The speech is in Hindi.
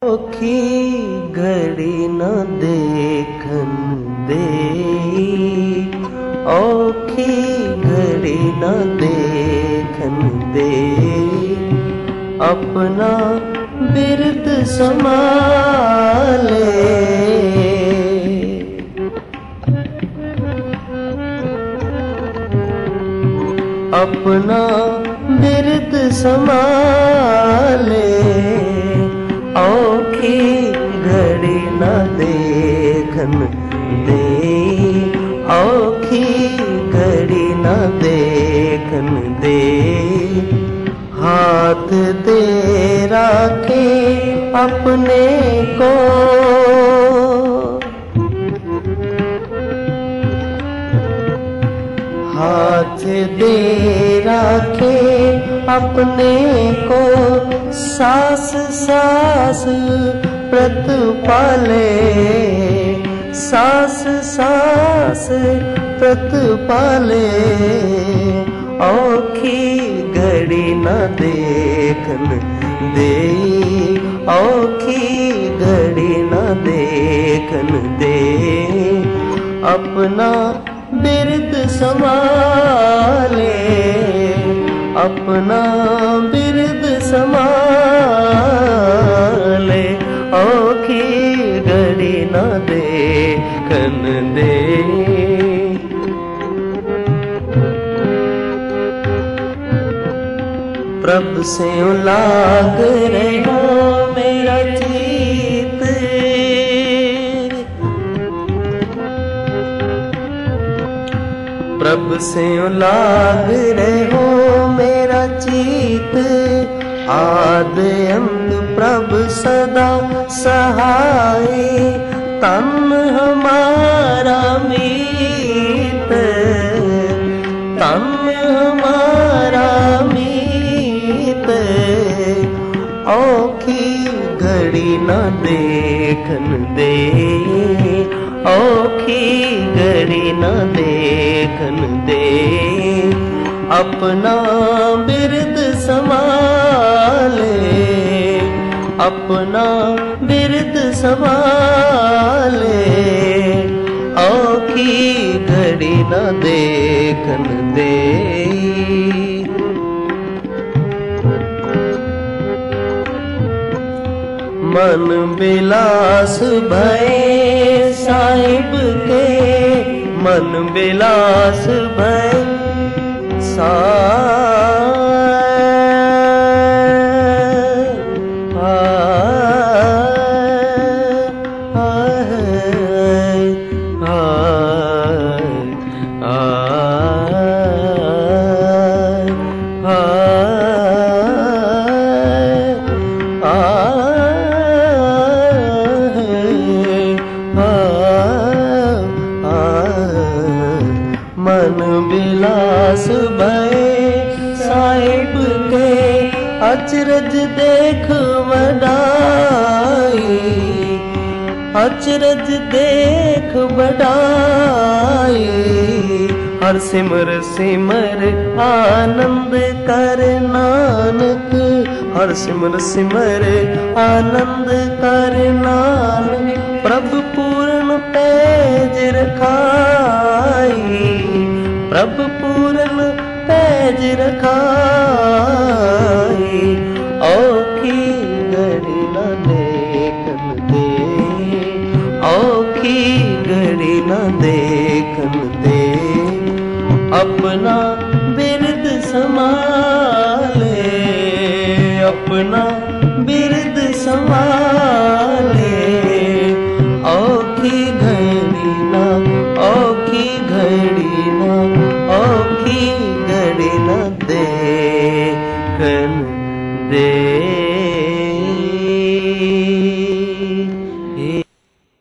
औखी घड़ी न देखन दे, औखी घड़ी न देखन दे, अपना बिरद संभाले, अपना बिरद संभाले, औखी घड़ी न देखन दे, औखी घड़ी न देखन दे, हाथ दे राखे अपने को, हाथ दे राखे अपने को, सास सास प्रत पाले, सास सास प्रत पाले, औखी घड़ी न देखन दे, औखी घड़ी न देखन दे, अपना बिरद संभाले, अपना बिरद संभाले, औखी घड़ी न देखन दे। प्रभ से लाग रहो मेरा चित, प्रभ से लाग रहो मेरा चित, आद अंत प्रभ सदा सहाय, तन हमारा मीत, तन हमारा मीत, औखी घड़ी न देखन दे, औखी घड़ी न देखन दे, अपना बिरद संभाले, अपना बिरद संभाले, औखी घड़ी न देखन दे। मन बिलास भय साहिब के, मन बिलास भय मन बिलास भय साहिब के, अचरज देख बड़ाई, अचरज देख बड़ाई, हर सिमर सिमर आनंद कर नानक, हर सिमर सिमर आनंद कर नानक, प्रभु पूर्ण पैज रखाई, प्रभु पूर्ण पैज रखाई, औखी घड़ी न देखन दे, औखी घड़ी न देखन दे, अपना बिरद संभाले, अपना बिरद संभाले, औखी घड़ी न, औखी घड़ी न, औखी घड़ी न देखन दे।